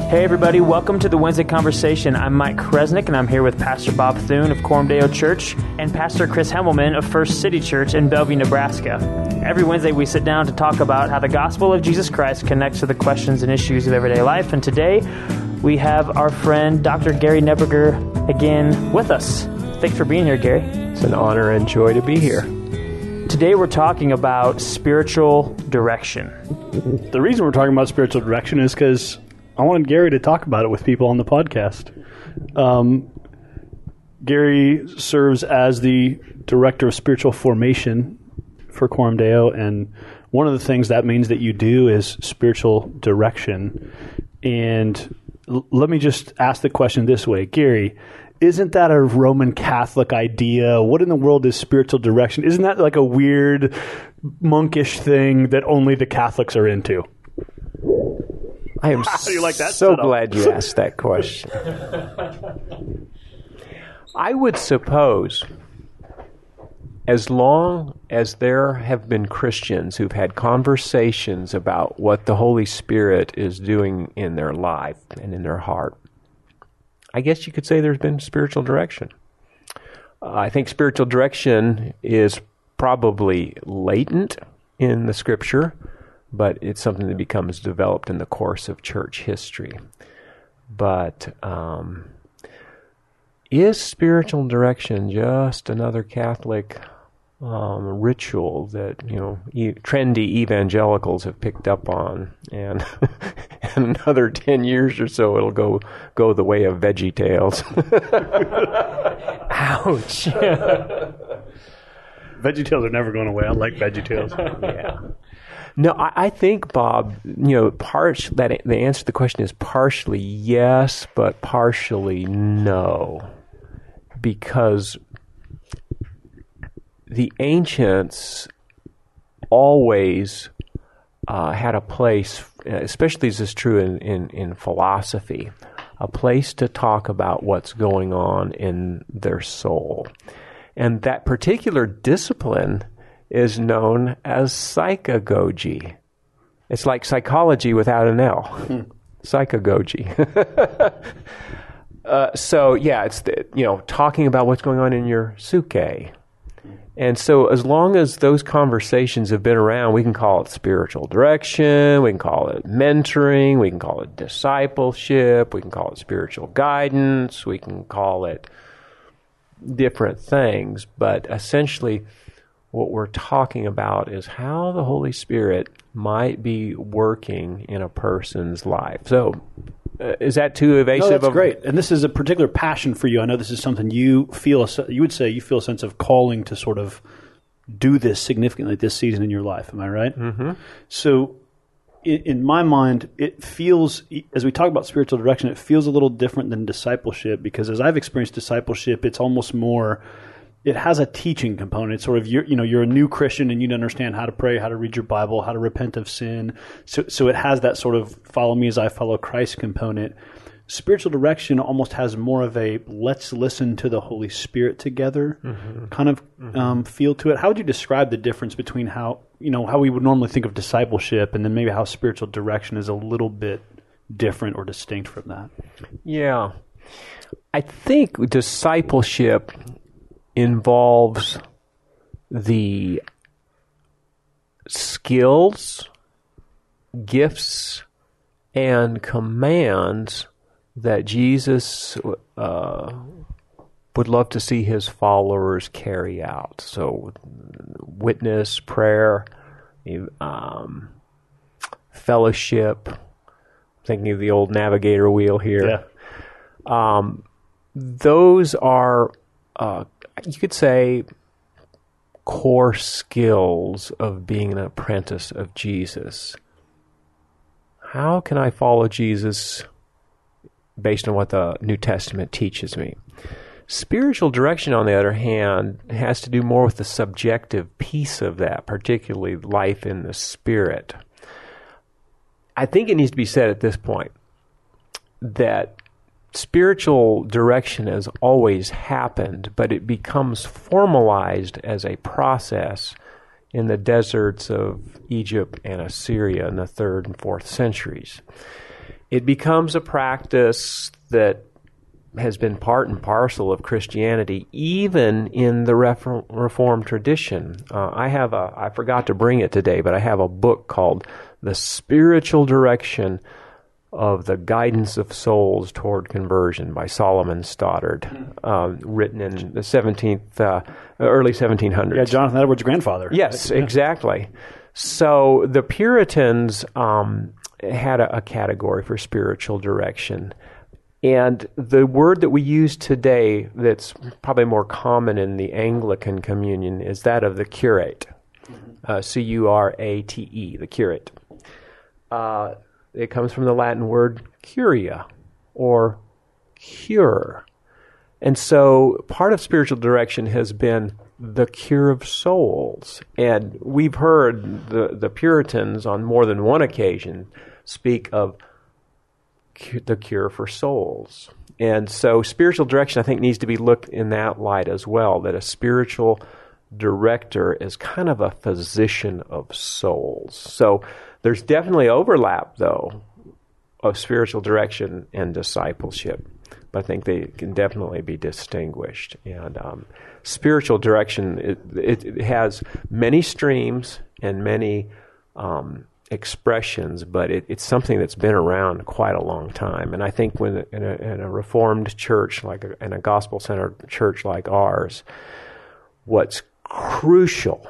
Hey everybody, welcome to the Wednesday Conversation. I'm Mike Kresnick and I'm here with Pastor Bob Thune of Coram Deo Church and Pastor Chris Hemmelman of First City Church in Bellevue, Nebraska. Every Wednesday we sit down to talk about how the gospel of Jesus Christ connects to the questions and issues of everyday life, and today we have our friend Dr. Gary Neberger again with us. Thanks for being here, Gary. It's an honor and joy to be here. Today we're talking about spiritual direction. The reason we're talking about spiritual direction is because I wanted Gary to talk about it with people on the podcast. Gary serves as the Director of Spiritual Formation for Coram Deo, and one of the things that means that you do is spiritual direction. And let me just ask the question this way. Gary, isn't that a Roman Catholic idea? What in the world is spiritual direction? Isn't that like a weird monkish thing that only the Catholics are into? I am so glad you asked that question. I would suppose, as long as there have been Christians who've had conversations about what the Holy Spirit is doing in their life and in their heart, I guess you could say there's been spiritual direction. I think spiritual direction is probably latent in the Scripture, but it's something that becomes developed in the course of church history. But is spiritual direction just another Catholic ritual that, trendy evangelicals have picked up on, and in another 10 years or so it'll go the way of VeggieTales? Ouch. VeggieTales are never going away. I like VeggieTales. Yeah. No, I think, Bob, the answer to the question is partially yes, but partially no. Because the ancients always had a place, especially as is true in philosophy, a place to talk about what's going on in their soul. And that particular discipline is known as psychagogy. It's like psychology without an L. Psychagogy. It's talking about what's going on in your psyche. And so as long as those conversations have been around, we can call it spiritual direction, we can call it mentoring, we can call it discipleship, we can call it spiritual guidance, we can call it different things, but essentially what we're talking about is how the Holy Spirit might be working in a person's life. So, is that too evasive? No, that's great. And this is a particular passion for you. I know this is something you feel. You would say you feel a sense of calling to sort of do this significantly this season in your life. Am I right? Mm-hmm. So, in my mind, it feels, as we talk about spiritual direction, it feels a little different than discipleship, because as I've experienced discipleship, it's almost more. It has a teaching component. It's sort of you're a new Christian and you understand how to pray, how to read your Bible, how to repent of sin. So it has that sort of follow me as I follow Christ component. Spiritual direction almost has more of a let's listen to the Holy Spirit together kind of feel to it. How would you describe the difference between how we would normally think of discipleship and then maybe how spiritual direction is a little bit different or distinct from that? Yeah. I think discipleship involves the skills, gifts, and commands that Jesus would love to see his followers carry out. So witness, prayer, fellowship, thinking of the old navigator wheel here. Yeah. Those are you could say core skills of being an apprentice of Jesus. How can I follow Jesus based on what the New Testament teaches me? Spiritual direction, on the other hand, has to do more with the subjective piece of that, particularly life in the Spirit. I think it needs to be said at this point that spiritual direction has always happened, but it becomes formalized as a process in the deserts of Egypt and Assyria in the 3rd and 4th centuries. it becomes a practice that has been part and parcel of Christianity, even in the Reformed tradition. I forgot to bring it today, but I have a book called The Spiritual Direction of the Guidance of Souls Toward Conversion by Solomon Stoddard, written in the early 1700s. Yeah, Jonathan Edwards' grandfather. Yes, exactly. So the Puritans had a category for spiritual direction. And the word that we use today that's probably more common in the Anglican communion is that of the curate, C-U-R-A-T-E, the curate. It comes from the Latin word curia, or cure. And so part of spiritual direction has been the cure of souls. And we've heard the Puritans on more than one occasion speak of the cure for souls. And so spiritual direction, I think, needs to be looked in that light as well, that a spiritual director is kind of a physician of souls. So there's definitely overlap, though, of spiritual direction and discipleship. But I think they can definitely be distinguished. And spiritual direction, it has many streams and many expressions, but it's something that's been around quite a long time. And I think when in a Reformed church, in a gospel-centered church like ours, what's crucial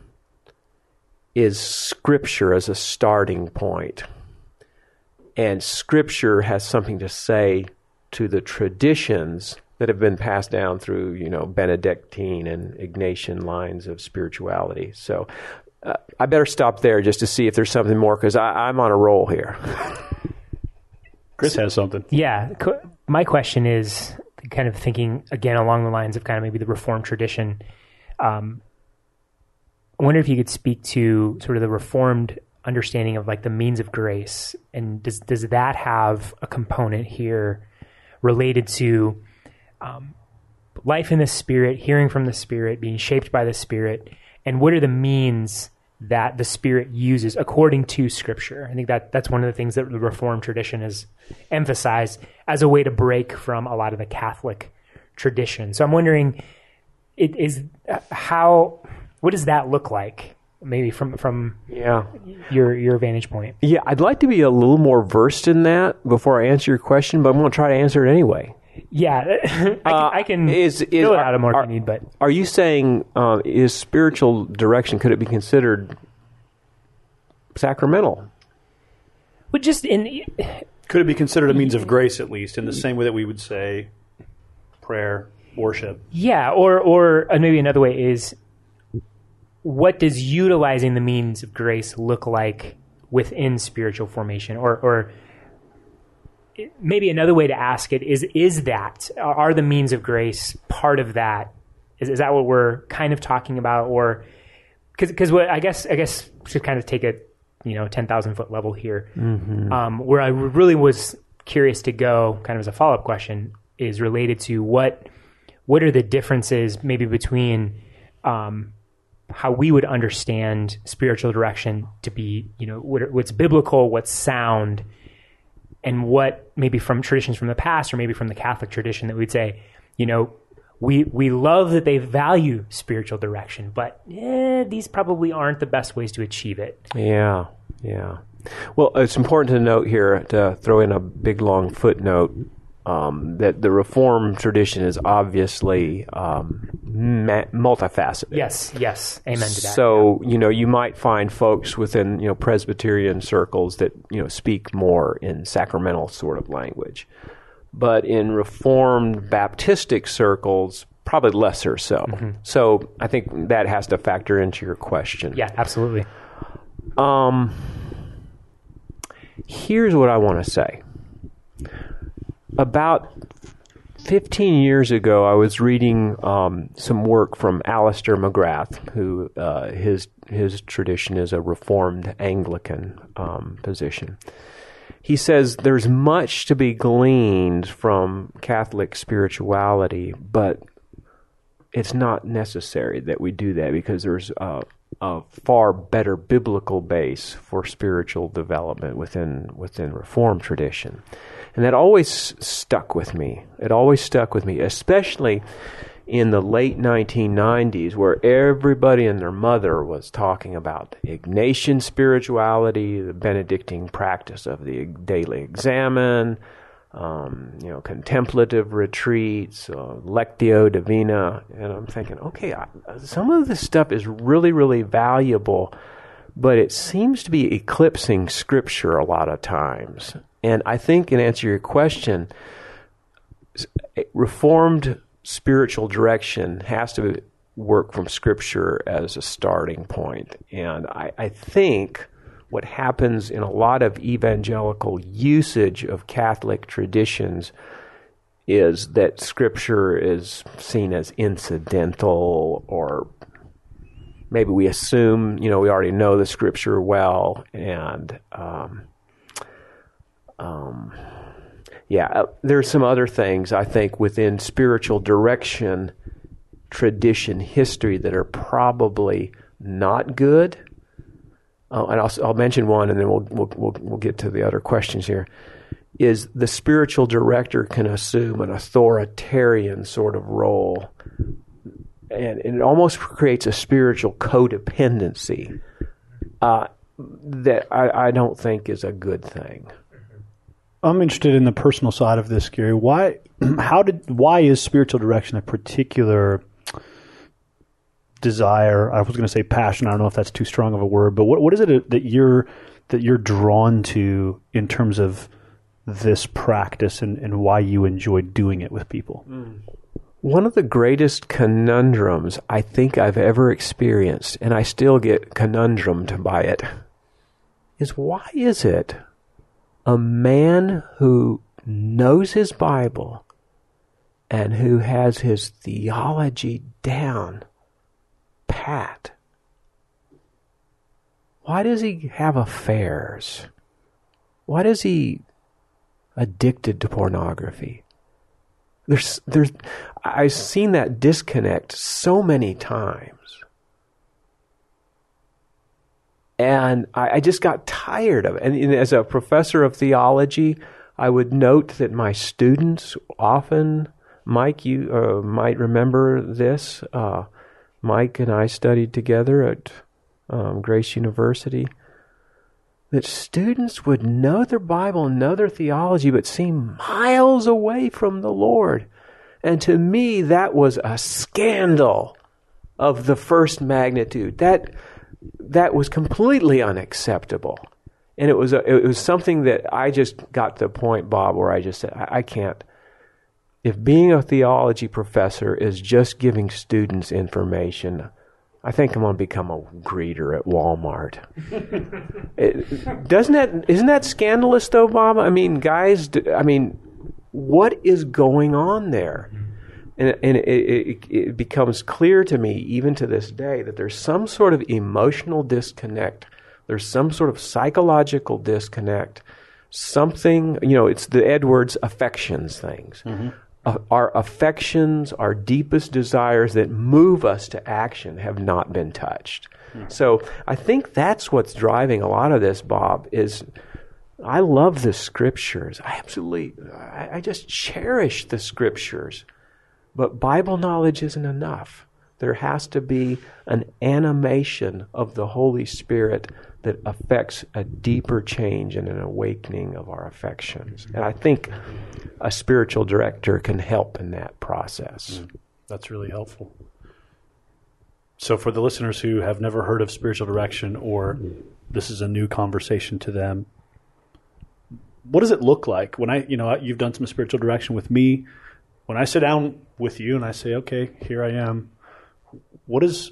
is Scripture as a starting point. And Scripture has something to say to the traditions that have been passed down through, Benedictine and Ignatian lines of spirituality. So I better stop there just to see if there's something more, because I'm on a roll here. Chris has something. Yeah. My question is kind of thinking, again, along the lines of kind of maybe the Reformed tradition. I wonder if you could speak to sort of the Reformed understanding of like the means of grace, and does that have a component here related to life in the Spirit, hearing from the Spirit, being shaped by the Spirit, and what are the means that the Spirit uses according to Scripture? I think that's one of the things that the Reformed tradition has emphasized as a way to break from a lot of the Catholic tradition. So I'm wondering, what does that look like? Maybe from your vantage point. Yeah, I'd like to be a little more versed in that before I answer your question, but I'm going to try to answer it anyway. Yeah, I can fill it out more if you need. But are you saying is spiritual direction, could it be considered sacramental? But just could it be considered a means of grace, at least, in the same way that we would say prayer, worship? Yeah, or maybe another way is, what does utilizing the means of grace look like within spiritual formation? Or maybe another way to ask it is that, are the means of grace part of that? Is that what we're kind of talking about? Or, because what I guess to kind of take a 10,000 foot level here, where I really was curious to go kind of as a follow-up question is related to what are the differences maybe between how we would understand spiritual direction to be, what's biblical, what's sound, and what maybe from traditions from the past or maybe from the Catholic tradition that we'd say, we love that they value spiritual direction, but these probably aren't the best ways to achieve it. Yeah. Well, it's important to note here, to throw in a big long footnote, that the Reformed tradition is obviously multifaceted. Yes, amen to that. So, you might find folks within, Presbyterian circles that, speak more in sacramental sort of language. But in Reformed Baptistic circles, probably lesser so. Mm-hmm. So I think that has to factor into your question. Yeah, absolutely. Here's what I want to say. About 15 years ago, I was reading some work from Alistair McGrath, who his tradition is a Reformed Anglican position. He says there's much to be gleaned from Catholic spirituality, but it's not necessary that we do that because there's a far better biblical base for spiritual development within Reformed tradition. And that always stuck with me. It always stuck with me, especially in the late 1990s, where everybody and their mother was talking about Ignatian spirituality, the Benedictine practice of the daily examen, contemplative retreats, Lectio Divina. And I'm thinking, okay, some of this stuff is really, really valuable, but it seems to be eclipsing Scripture a lot of times. And I think, in answer to your question, Reformed spiritual direction has to work from Scripture as a starting point. And I think what happens in a lot of evangelical usage of Catholic traditions is that Scripture is seen as incidental, or maybe we assume, we already know the Scripture well, and there's some other things, I think, within spiritual direction, tradition, history that are probably not good. And I'll mention one, and then we'll get to the other questions here. Is the spiritual director can assume an authoritarian sort of role, and it almost creates a spiritual codependency that I don't think is a good thing. I'm interested in the personal side of this, Gary. Why is spiritual direction a particular desire? I was going to say passion. I don't know if that's too strong of a word, but what is it that you're drawn to in terms of this practice and why you enjoy doing it with people? One of the greatest conundrums I think I've ever experienced, and I still get conundrumed by it, is why is it a man who knows his Bible and who has his theology down pat, why does he have affairs? Why is he addicted to pornography? I've seen that disconnect so many times. And I just got tired of it. And as a professor of theology, I would note that my students often, Mike, you might remember this. Mike and I studied together at Grace University. That students would know their Bible, know their theology, but seem miles away from the Lord. And to me, that was a scandal of the first magnitude. That was completely unacceptable. And it was something that I just got to the point, Bob, where I just said, I can't. If being a theology professor is just giving students information, I think I'm going to become a greeter at Walmart. Isn't that scandalous though, Bob? I mean, guys, what is going on there? And it becomes clear to me, even to this day, that there's some sort of emotional disconnect. There's some sort of psychological disconnect. Something, it's the Edwards affections things. Mm-hmm. Our affections, our deepest desires that move us to action have not been touched. Mm-hmm. So I think that's what's driving a lot of this, Bob, is I love the Scriptures. I just cherish the Scriptures. But Bible knowledge isn't enough. There has to be an animation of the Holy Spirit that affects a deeper change and an awakening of our affections. And I think a spiritual director can help in that process. That's really helpful. So for the listeners who have never heard of spiritual direction, or this is a new conversation to them, what does it look like? When you've done some spiritual direction with me. When I sit down with you and I say, okay, here I am, what does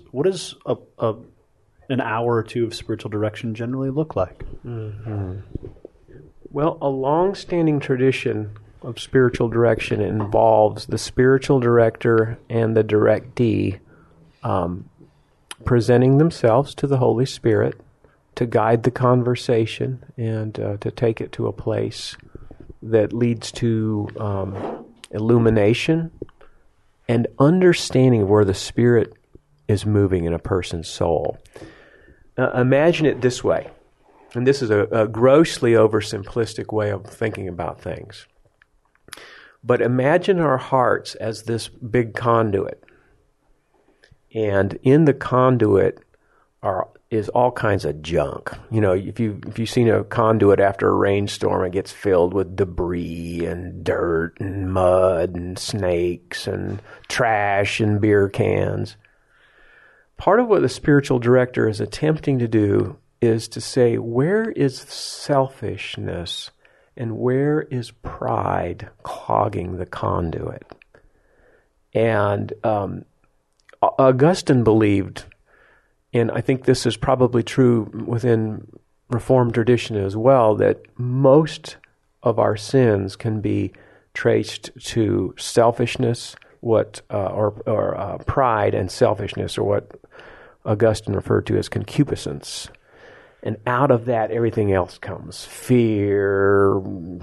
an hour or two of spiritual direction generally look like? Mm-hmm. Well, a long-standing tradition of spiritual direction involves the spiritual director and the directee presenting themselves to the Holy Spirit to guide the conversation and to take it to a place that leads to illumination and understanding of where the Spirit is moving in a person's soul. Imagine it this way, and this is a grossly oversimplistic way of thinking about things. But imagine our hearts as this big conduit. And in the conduit is all kinds of junk. You know, if you've seen a conduit after a rainstorm, it gets filled with debris and dirt and mud and snakes and trash and beer cans. Part of what the spiritual director is attempting to do is to say, where is selfishness and where is pride clogging the conduit? And Augustine believed, and I think this is probably true within Reformed tradition as well, that most of our sins can be traced to selfishness, or pride and selfishness, or what Augustine referred to as concupiscence. And out of that, everything else comes. Fear,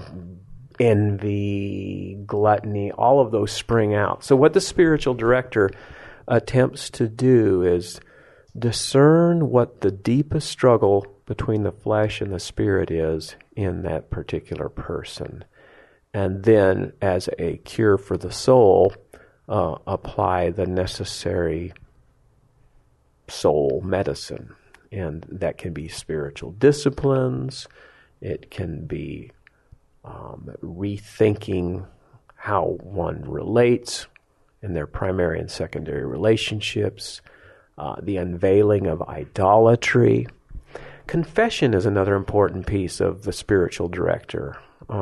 envy, gluttony, all of those spring out. So what the spiritual director attempts to do is discern what the deepest struggle between the flesh and the spirit is in that particular person. And then, as a cure for the soul, apply the necessary soul medicine. And that can be spiritual disciplines. It can be rethinking how one relates in their primary and secondary relationships, the unveiling of idolatry. Confession is another important piece of the spiritual director.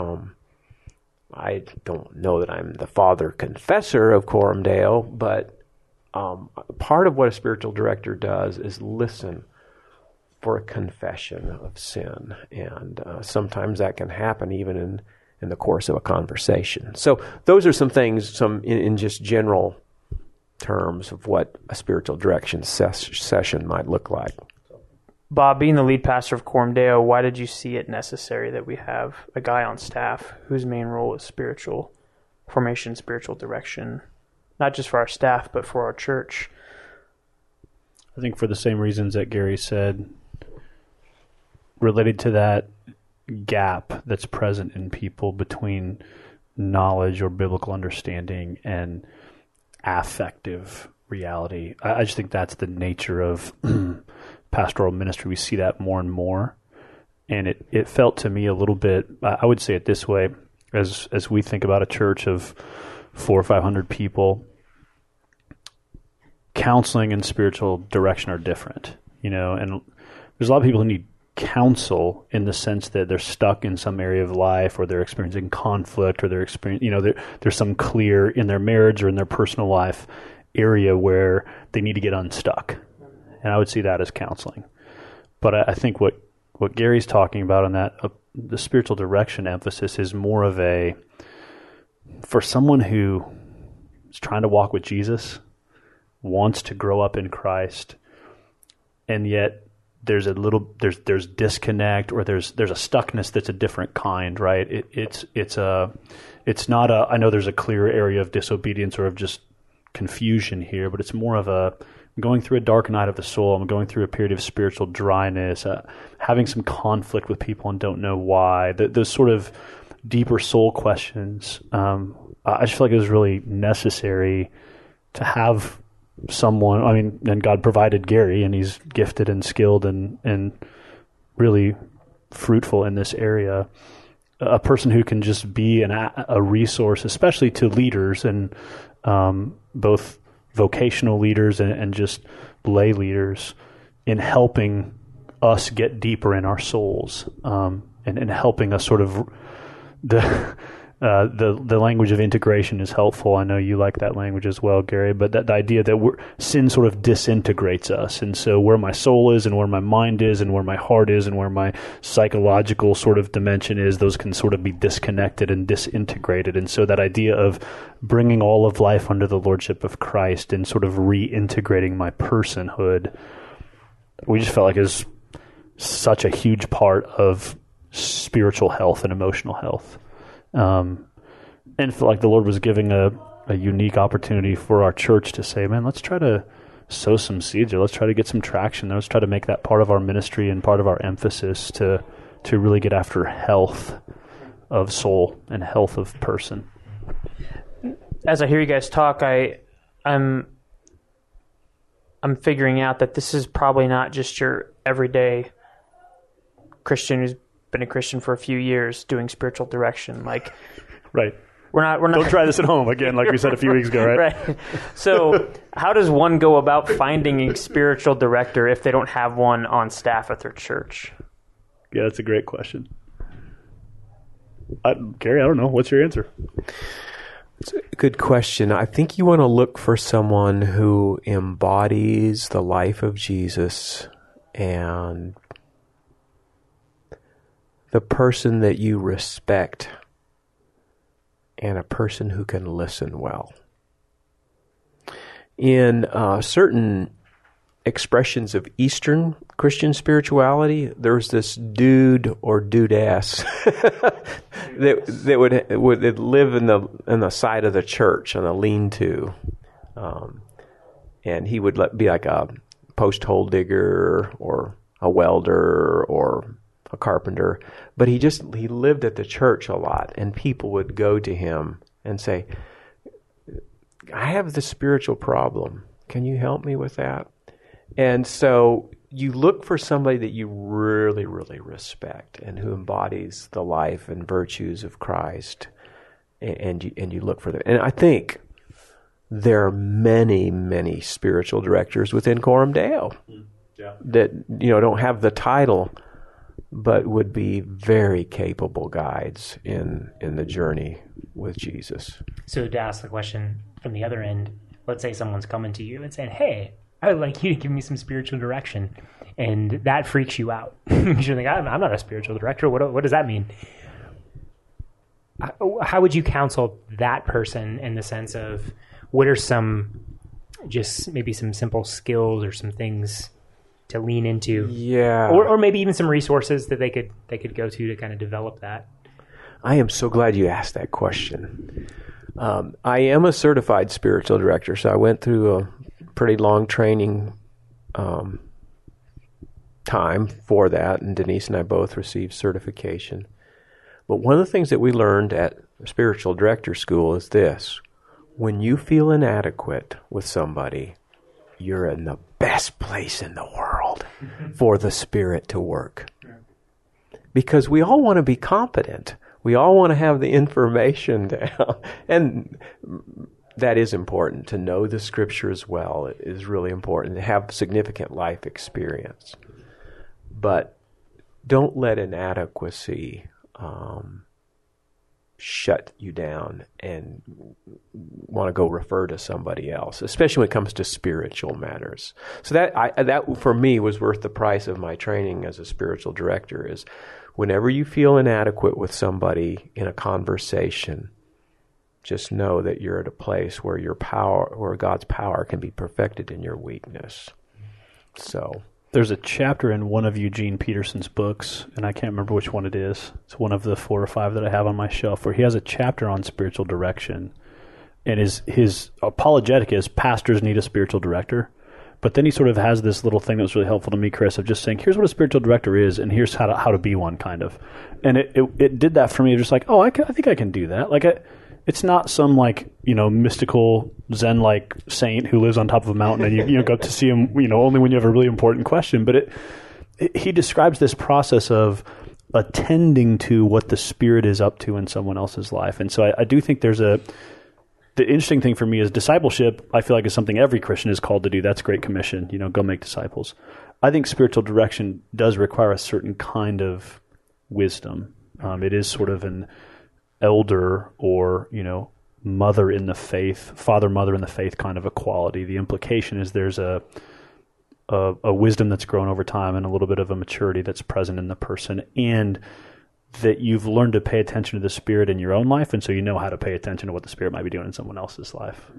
I don't know that I'm the father confessor of Coram Deo, but part of what a spiritual director does is listen for a confession of sin. And sometimes that can happen even in the course of a conversation. So those are some things, in just general terms of what a spiritual direction session might look like. Bob, being the lead pastor of Coram Deo, why did you see it necessary that we have a guy on staff whose main role is spiritual formation, spiritual direction, not just for our staff, but for our church? I think for the same reasons that Gary said, related to that gap that's present in people between knowledge or biblical understanding and affective reality. I just think that's the nature of pastoral ministry. We see that more and more. And it felt to me a little bit, I would say it this way, as we think about a church of 400 or 500 people, counseling and spiritual direction are different, and there's a lot of people who need counsel in the sense that they're stuck in some area of life, or they're experiencing conflict, or they're experiencing, there's some clear in their marriage or in their personal life area where they need to get unstuck. And I would see that as counseling. But I think what Gary's talking about on that, the spiritual direction emphasis is more of for someone who is trying to walk with Jesus, wants to grow up in Christ, and yet there's disconnect, or there's a stuckness that's a different kind, right? It's not I know there's a clear area of disobedience or of just confusion here, but it's more of I'm going through a dark night of the soul. I'm going through a period of spiritual dryness, having some conflict with people and don't know why. Those sort of deeper soul questions. I just feel like it was really necessary to have someone. I mean, and God provided Gary, and he's gifted and skilled and really fruitful in this area. A person who can just be a resource, especially to leaders, and both vocational leaders and just lay leaders, in helping us get deeper in our souls, and helping us sort of the language of integration is helpful. I know you like that language as well, Gary, but the idea that sin sort of disintegrates us. And so where my soul is and where my mind is and where my heart is and where my psychological sort of dimension is, those can sort of be disconnected and disintegrated. And so that idea of bringing all of life under the lordship of Christ and sort of reintegrating my personhood, we just felt like is such a huge part of spiritual health and emotional health. And feel like the Lord was giving a unique opportunity for our church to say, man, let's try to sow some seeds, or let's try to get some traction. Let's try to make that part of our ministry and part of our emphasis to really get after health of soul and health of person. As I hear you guys talk, I'm figuring out that this is probably not just your everyday Christian who's been a Christian for a few years doing spiritual direction. Like, right. We're not. Don't try this at home again, like we said a few weeks ago, right? Right. So, how does one go about finding a spiritual director if they don't have one on staff at their church? Yeah, that's a great question. Gary, I don't know. What's your answer? It's a good question. I think you want to look for someone who embodies the life of Jesus and the person that you respect, and a person who can listen well. In certain expressions of Eastern Christian spirituality, there's this dude or dudess that would live in the side of the church on a lean-to, and he would be like a post hole digger or a welder or a carpenter, but he lived at the church a lot, and people would go to him and say, I have this spiritual problem. Can you help me with that? And so you look for somebody that you really, really respect and who embodies the life and virtues of Christ, and you look for them. And I think there are many, many spiritual directors within Coram Deo that don't have the title, but would be very capable guides in the journey with Jesus. So to ask the question from the other end, let's say someone's coming to you and saying, hey, I would like you to give me some spiritual direction, and that freaks you out. You're like, I'm not a spiritual director. What does that mean? How would you counsel that person in the sense of what are some, just maybe some simple skills or some things to lean into, or maybe even some resources that they could go to kind of develop that? I am so glad you asked that question. I am a certified spiritual director, so I went through a pretty long training time for that, and Denise and I both received certification. But one of the things that we learned at spiritual director school is this: when you feel inadequate with somebody, you're in the best place in the world for the Spirit to work. Because we all want to be competent. We all want to have the information down. And that is important. To know the Scriptures well is really important. To have significant life experience. But don't let inadequacy shut you down and want to go refer to somebody else, especially when it comes to spiritual matters. So that for me was worth the price of my training as a spiritual director. Is whenever you feel inadequate with somebody in a conversation, just know that you're at a place where where God's power can be perfected in your weakness. So there's a chapter in one of Eugene Peterson's books, and I can't remember which one it is. It's one of the 4 or 5 that I have on my shelf, where he has a chapter on spiritual direction. And his apologetic is pastors need a spiritual director. But then he sort of has this little thing that was really helpful to me, Chris, of just saying, here's what a spiritual director is, and here's how to be one, kind of. And it did that for me. Just like, oh, I think I can do that. Like, it's not some mystical Zen-like saint who lives on top of a mountain and you go to see him only when you have a really important question. But he describes this process of attending to what the Spirit is up to in someone else's life. And so I do think the interesting thing for me is discipleship. I feel like is something every Christian is called to do. That's Great Commission, go make disciples. I think spiritual direction does require a certain kind of wisdom. It is sort of an elder or, mother in the faith, father, mother in the faith kind of equality. The implication is there's a wisdom that's grown over time and a little bit of a maturity that's present in the person, and that you've learned to pay attention to the Spirit in your own life, and so you know how to pay attention to what the Spirit might be doing in someone else's life.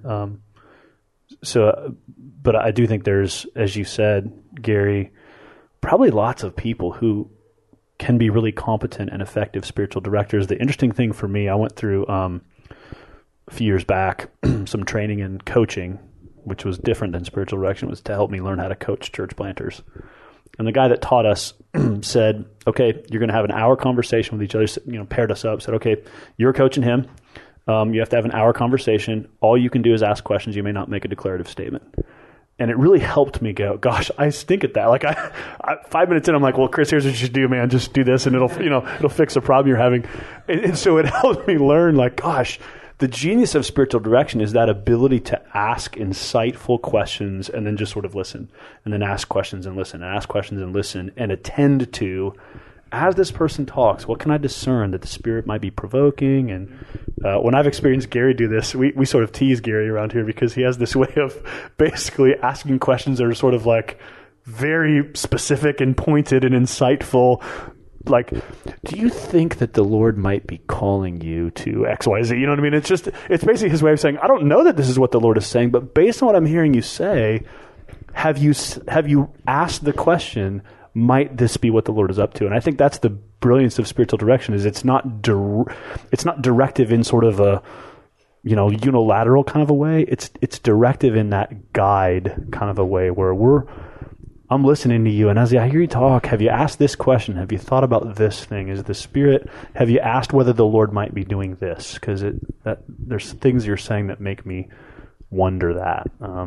But I do think there's, as you said, Gary, probably lots of people who can be really competent and effective spiritual directors. The interesting thing for me, I went through a few years back some training in coaching, which was different than spiritual direction, was to help me learn how to coach church planters. And the guy that taught us said, okay, you're going to have an hour conversation with each other, paired us up, said, okay, you're coaching him. You have to have an hour conversation. All you can do is ask questions. You may not make a declarative statement. And it really helped me go, gosh, I stink at that. Like I 5 minutes in, I'm like, well, Chris, here's what you should do, man. Just do this and it'll fix the problem you're having. And so it helped me learn, like, gosh, the genius of spiritual direction is that ability to ask insightful questions and then just sort of listen, and then ask questions and listen, and ask questions and listen, and attend to, as this person talks, what can I discern that the Spirit might be provoking? And when I've experienced Gary do this, we sort of tease Gary around here because he has this way of basically asking questions that are sort of like very specific and pointed and insightful. Like, do you think that the Lord might be calling you to X, Y, Z? You know what I mean? It's basically his way of saying, I don't know that this is what the Lord is saying, but based on what I'm hearing you say, have you asked the question, might this be what the Lord is up to? And I think that's the brilliance of spiritual direction, is it's not directive in sort of a, unilateral kind of a way. It's directive in that guide kind of a way where I'm listening to you, and as I hear you talk, have you asked this question? Have you thought about this thing? Is the Spirit, have you asked whether the Lord might be doing this? Because there's things you're saying that make me wonder that.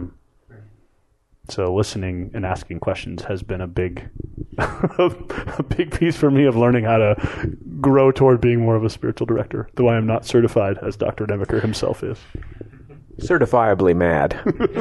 So listening and asking questions has been a big piece for me of learning how to grow toward being more of a spiritual director, though I am not certified, as Dr. Demaker himself is. Certifiably mad.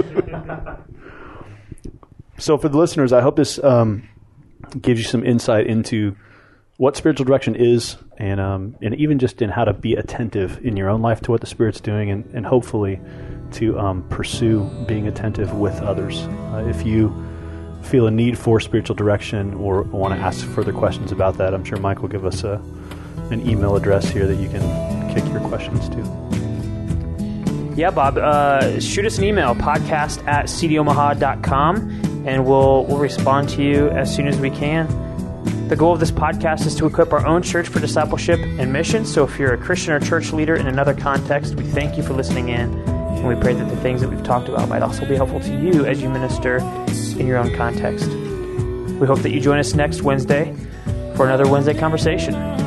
So for the listeners, I hope this gives you some insight into what spiritual direction is, and even just in how to be attentive in your own life to what the Spirit's doing, and hopefully to pursue being attentive with others. If you feel a need for spiritual direction or want to ask further questions about that, I'm sure Mike will give us an email address here that you can kick your questions to. Yeah, Bob, shoot us an email, podcast@cdomaha.com, and we'll respond to you as soon as we can. The goal of this podcast is to equip our own church for discipleship and mission. So if you're a Christian or church leader in another context, we thank you for listening in, and we pray that the things that we've talked about might also be helpful to you as you minister in your own context. We hope that you join us next Wednesday for another Wednesday conversation.